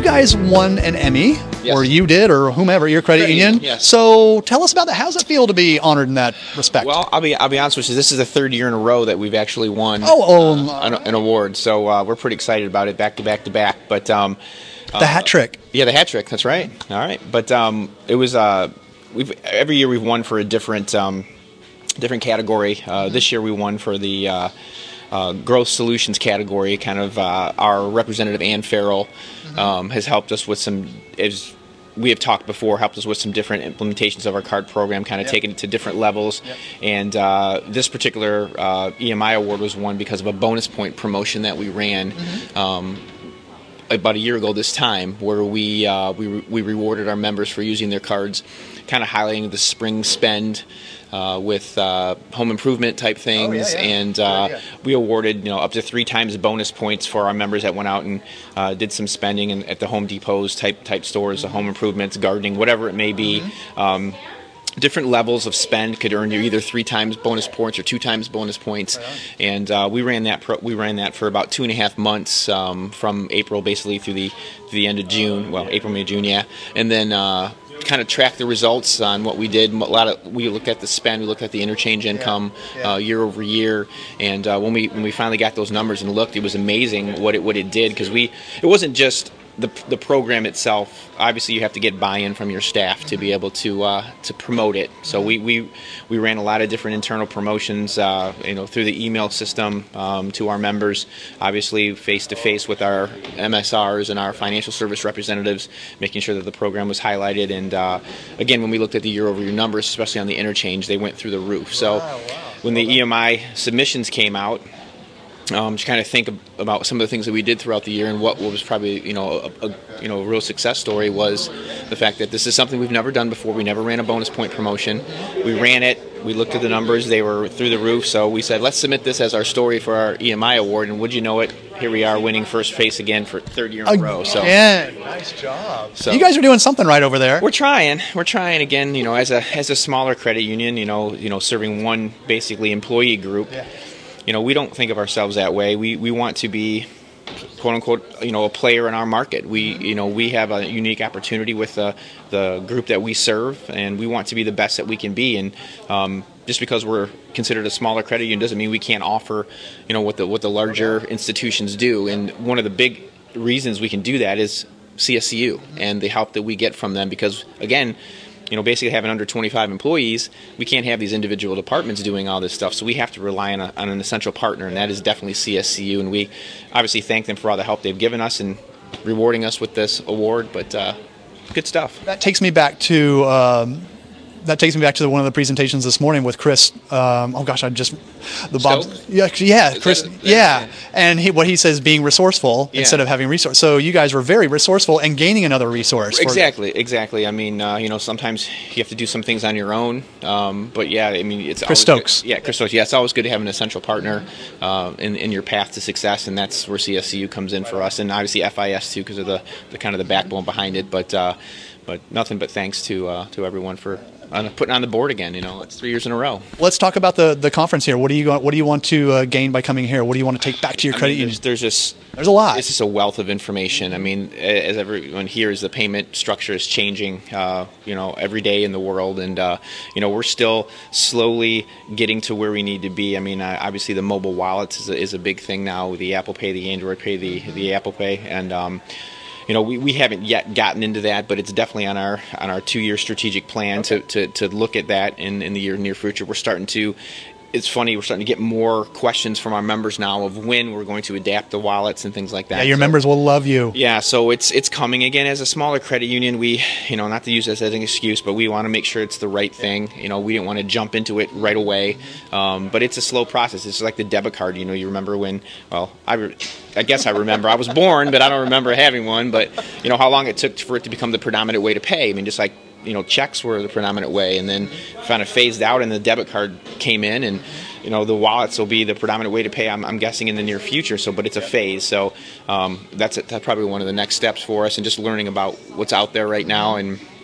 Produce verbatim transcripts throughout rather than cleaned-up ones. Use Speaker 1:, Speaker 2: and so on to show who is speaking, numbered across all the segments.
Speaker 1: guys won an Emmy,
Speaker 2: Yes.
Speaker 1: or you did, or whomever, your credit,
Speaker 2: Credit
Speaker 1: union.
Speaker 2: union, yes.
Speaker 1: So tell us about that. How does it feel to be honored in that respect?
Speaker 2: Well, I'll be I'll be honest with you. This is the third year in a row that we've actually won
Speaker 1: Oh, oh,
Speaker 2: uh, an, an award. So uh, we're pretty excited about it, back to back to back. But um,
Speaker 1: the hat trick.
Speaker 2: yeah, the hat trick. That's right. All right. But um, it was uh, we've every year we've won for a different um, different category. Uh, this year we won for the uh, uh, growth solutions category. Kind of uh, our representative Ann Farrell um, has helped us with some. Is, we have talked before, helped us with some different implementations of our card program, kind of
Speaker 1: Yep.
Speaker 2: taking it to different levels.
Speaker 1: Yep.
Speaker 2: And uh, this particular uh, E M I award was won because of a bonus point promotion that we ran
Speaker 1: Mm-hmm.
Speaker 2: um, about a year ago this time, where we uh, we re- we rewarded our members for using their cards, kind of highlighting the spring spend uh, with uh, home improvement type things,
Speaker 1: yeah.
Speaker 2: and
Speaker 1: Good
Speaker 2: uh,
Speaker 1: idea.
Speaker 2: we awarded you know up to three times bonus points for our members that went out and uh, did some spending in, at the Home Depots type type stores, the home improvements, gardening, whatever it may be. Um, different levels of spend could earn you either three times bonus points or two times bonus points, and uh, we ran that pro- we ran that for about two and a half months, um, from April basically through the through the end of June. Well, April, May, June, yeah, and then uh, kind of track the results on what we did. A lot of we looked at the spend, we looked at the interchange income
Speaker 1: yeah.
Speaker 2: Uh, year over year, and uh, when we when we finally got those numbers and looked, it was amazing what it what it did, because we it wasn't just the the program itself. Obviously, you have to get buy-in from your staff to be able to uh, to promote it. So we, we we ran a lot of different internal promotions, uh, you know, through the email system um, to our members. Obviously, face to face with our M S Rs and our financial service representatives, making sure that the program was highlighted. And uh, again, when we looked at the year-over-year numbers, especially on the interchange, they went through the roof. So when the E M I submissions came out, Um, to kind of think ab- about some of the things that we did throughout the year, and what was probably you know a, a you know a real success story was the fact that this is something we've never done before. We never ran a bonus point promotion. We ran it. We looked at the numbers; they were through the roof. So we said, let's submit this as our story for our E M I award. And would you know it? Here we are, winning first place again for third year in a row. So
Speaker 1: Yeah.
Speaker 3: Nice job.
Speaker 2: so
Speaker 1: You guys are doing something right over there.
Speaker 2: we're trying. We're trying again. You know, as a as a smaller credit union, you know, you know, serving one basically employee group.
Speaker 3: Yeah.
Speaker 2: You know, we don't think of ourselves that way. We we want to be, quote unquote, you know, a player in our market. We you know we have a unique opportunity with the the group that we serve, and we want to be the best that we can be. And um, just because we're considered a smaller credit union doesn't mean we can't offer, you know, what the what the larger institutions do. And one of the big reasons we can do that is C S C U and the help that we get from them. Because again, you know, basically having under twenty-five employees, we can't have these individual departments doing all this stuff. So we have to rely on, a, on an essential partner, and that is definitely C S C U. And we obviously thank them for all the help they've given us and rewarding us with this award. But uh, good stuff.
Speaker 1: That takes me back to um, that takes me back to the, one of the presentations this morning with Chris. Um, oh gosh, I just the Bob.
Speaker 2: Stoke?
Speaker 1: Yeah, yeah,
Speaker 2: Is
Speaker 1: Chris.
Speaker 2: that- that-
Speaker 1: yeah,
Speaker 2: yeah.
Speaker 1: and he, what he says, being resourceful
Speaker 2: Yeah.
Speaker 1: instead of having resource. So you guys were very resourceful and gaining another resource. for-
Speaker 2: Exactly, exactly. I mean, uh, you know, sometimes you have to do some things on your own. Um, but yeah, I mean, it's
Speaker 1: Chris
Speaker 2: always good-
Speaker 1: Stokes.
Speaker 2: Yeah, Chris Stokes. Yeah, it's always good to have an essential partner uh, in in your path to success, and that's where C S C U comes in for us, and obviously F I S too, because of the, the kind of the backbone behind it. But uh, but nothing but thanks to uh, to everyone for uh, putting on the board again. You know, it's three years in a row.
Speaker 1: Let's talk about the, the conference here. What do you go- what do you want to uh, gain by coming here? What do you want to take back to your
Speaker 2: I
Speaker 1: credit
Speaker 2: mean,
Speaker 1: union?
Speaker 2: there's, there's just
Speaker 1: There's a lot.
Speaker 2: It's just a wealth of information. I mean, a- as everyone hears, the payment structure is changing, uh, you know, every day in the world, and uh, you know, we're still slowly getting to where we need to be. I mean, uh, obviously, the mobile wallets is a, is a big thing now. The Apple Pay, the Android Pay, the the Apple Pay, and um, you know, we, we haven't yet gotten into that, but it's definitely on our on our two-year strategic plan to, to, to look at that in, in the year, near future. We're starting to. It's funny, we're starting to get more questions from our members now of when we're going to adapt the wallets and things like that.
Speaker 1: Yeah, your
Speaker 2: So-
Speaker 1: members will love you.
Speaker 2: Yeah, so it's it's coming again. As a smaller credit union, we, you know, not to use this as an excuse, but we want to make sure it's the right thing. You know, we didn't want to jump into it right away, um, but it's a slow process. It's like the debit card. You know, you remember when? Well, I, re- I guess I remember. I was born, but I don't remember having one. But you know how long it took for it to become the predominant way to pay. I mean, just like, you know, checks were the predominant way, and then kind of phased out, and the debit card came in, and you know, the wallets will be the predominant way to pay, I'm, I'm guessing, in the near future. So, but it's a phase. So um, that's, a, that's probably one of the next steps for us, and just learning about what's out there right now, and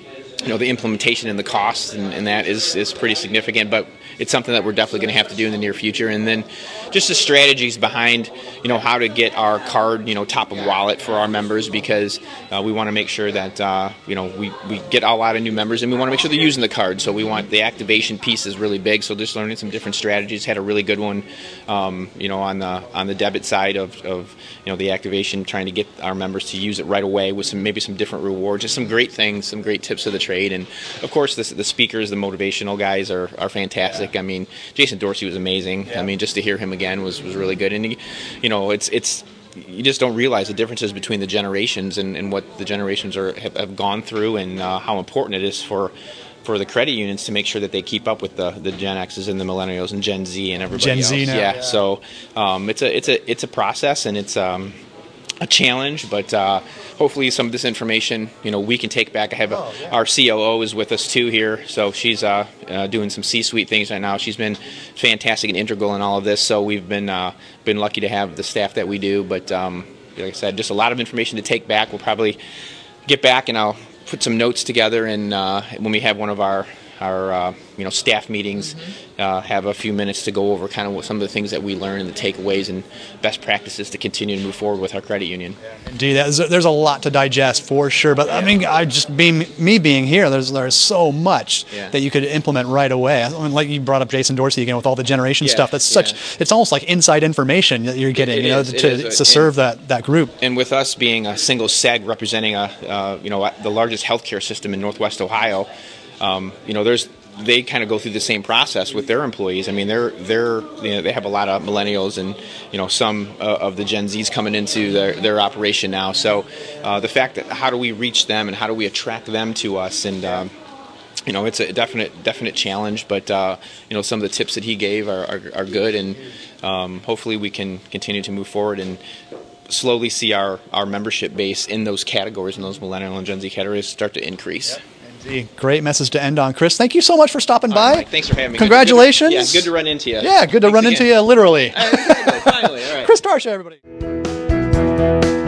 Speaker 2: you know, the implementation and the cost and, and that is, is pretty significant, but it's something that we're definitely going to have to do in the near future. And then just the strategies behind, you know, how to get our card, you know, top of wallet for our members, because uh, we want to make sure that, uh, you know, we, we get a lot of new members, and we want to make sure they're using the card. So we want the activation piece is really big. So just learning some different strategies. Had a really good one, um, you know, on the on the debit side of, of, you know, the activation, trying to get our members to use it right away with some maybe some different rewards, just some great things, some great tips of the trade. And of course, the, the speakers, the motivational guys are, are fantastic. I mean, Jason Dorsey was amazing. Yeah. I mean, just to hear him again was, was really good. And, he, you know, it's it's you just don't realize the differences between the generations and, and what the generations are have, have gone through, and uh, how important it is for for the credit unions to make sure that they keep up with the, the Gen X's and the Millennials and Gen Z and everybody
Speaker 1: Gen
Speaker 2: else.
Speaker 1: Z now.
Speaker 2: Yeah.
Speaker 1: yeah.
Speaker 2: So um, it's a it's a it's a process, and it's um, a challenge, but uh, hopefully some of this information, you know, we can take back. I have a, oh, yeah. Our C O O is with us too here, so she's uh, uh, doing some C-suite things right now. She's been fantastic and integral in all of this, so we've been uh, been lucky to have the staff that we do. But um, like I said, just a lot of information to take back. We'll probably get back, and I'll put some notes together, and uh, when we have one of our our uh, you know staff meetings, mm-hmm. uh, have a few minutes to go over kind of what some of the things that we learned and the takeaways and best practices to continue to move forward with our credit union.
Speaker 1: Indeed, there's a, there's a lot to digest for sure. But yeah. I mean, I just being me being here, there's there's so much yeah. that you could implement right away. I mean, like you brought up Jason Dorsey again with all the generation
Speaker 2: yeah.
Speaker 1: stuff. That's such yeah. it's almost like inside information that you're getting, it, it you know, is, to, to serve and, that, that group.
Speaker 2: And with us being a single S E G representing a uh, you know the largest healthcare system in Northwest Ohio, um, you know there's. They kind of go through the same process with their employees. I mean, they're they're you know, they have a lot of millennials and you know some uh, of the Gen Zs coming into their, their operation now. So uh, the fact that how do we reach them and how do we attract them to us, and um, you know it's a definite definite challenge. But uh, you know some of the tips that he gave are are, are good, and um, hopefully we can continue to move forward and slowly see our, our membership base in those categories, in those millennial and Gen Z categories, start to increase.
Speaker 1: Yep. Great message to end on, Chris. Thank you so much for stopping by.
Speaker 2: Right, Mike, thanks for having me.
Speaker 1: Congratulations.
Speaker 2: Good, good, yeah, good to run into you.
Speaker 1: Yeah, good to
Speaker 2: thanks
Speaker 1: run
Speaker 2: again.
Speaker 1: into you, literally.
Speaker 2: All right, finally, all right.
Speaker 1: Chris Tarsha, everybody.